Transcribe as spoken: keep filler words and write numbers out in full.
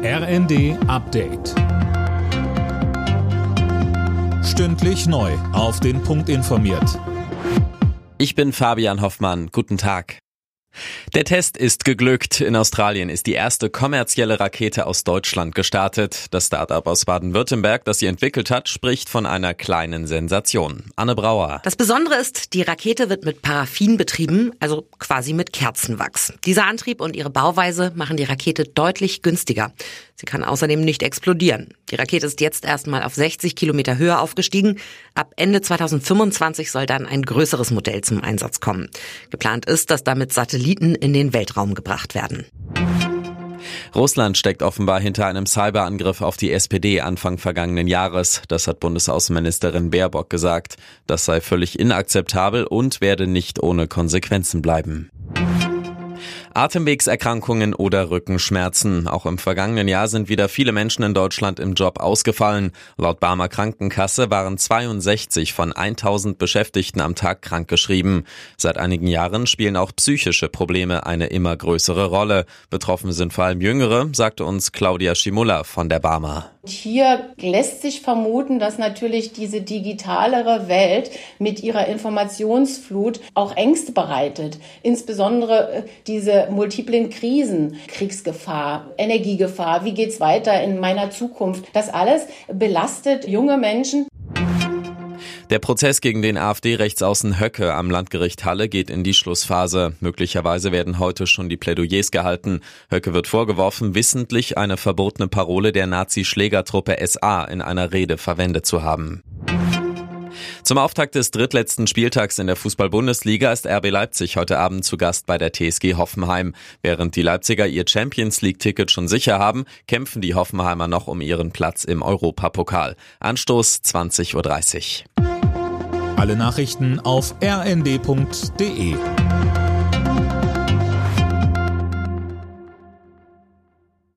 R N D Update. Stündlich neu auf den Punkt informiert. Ich bin Fabian Hoffmann. Guten Tag. Der Test ist geglückt. In Australien ist die erste kommerzielle Rakete aus Deutschland gestartet. Das Start-up aus Baden-Württemberg, das sie entwickelt hat, spricht von einer kleinen Sensation. Anne Brauer. Das Besondere ist, die Rakete wird mit Paraffin betrieben, also quasi mit Kerzenwachs. Dieser Antrieb und ihre Bauweise machen die Rakete deutlich günstiger. Sie kann außerdem nicht explodieren. Die Rakete ist jetzt erstmal auf sechzig Kilometer Höhe aufgestiegen. Ab Ende zweitausendfünfundzwanzig soll dann ein größeres Modell zum Einsatz kommen. Geplant ist, dass damit Satelliten in den Weltraum gebracht werden. Russland steckt offenbar hinter einem Cyberangriff auf die S P D Anfang vergangenen Jahres. Das hat Bundesaußenministerin Baerbock gesagt. Das sei völlig inakzeptabel und werde nicht ohne Konsequenzen bleiben. Atemwegserkrankungen oder Rückenschmerzen. Auch im vergangenen Jahr sind wieder viele Menschen in Deutschland im Job ausgefallen. Laut Barmer Krankenkasse waren zweiundsechzig von tausend Beschäftigten am Tag krankgeschrieben. Seit einigen Jahren spielen auch psychische Probleme eine immer größere Rolle. Betroffen sind vor allem Jüngere, sagte uns Claudia Schimulla von der Barmer. Hier lässt sich vermuten, dass natürlich diese digitalere Welt mit ihrer Informationsflut auch Ängste bereitet. Insbesondere diese multiplen Krisen, Kriegsgefahr, Energiegefahr, wie geht's weiter in meiner Zukunft? Das alles belastet junge Menschen. Der Prozess gegen den AfD-Rechtsaußen Höcke am Landgericht Halle geht in die Schlussphase. Möglicherweise werden heute schon die Plädoyers gehalten. Höcke wird vorgeworfen, wissentlich eine verbotene Parole der Nazi-Schlägertruppe S A in einer Rede verwendet zu haben. Zum Auftakt des drittletzten Spieltags in der Fußball-Bundesliga ist R B Leipzig heute Abend zu Gast bei der T S G Hoffenheim. Während die Leipziger ihr Champions-League-Ticket schon sicher haben, kämpfen die Hoffenheimer noch um ihren Platz im Europapokal. Anstoß zwanzig Uhr dreißig. Alle Nachrichten auf r n d punkt d e.